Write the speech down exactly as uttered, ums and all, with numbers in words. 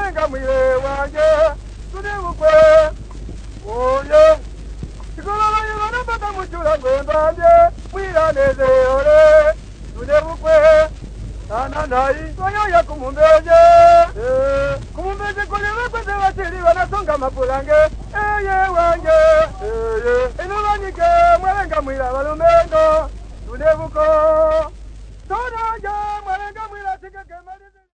mwalenga mwile wanje tunebukwe oye sikolala yibana bata muchula ngondanje mwila neze ole tunebukwe ananai toyo ya kumumbeje kumumbeje kolele kweze watili wanasonga mapulange eye wanje eye inulanike mwalenga mwila walumengo tunebuko tonaje mwalenga mwila sikeke malize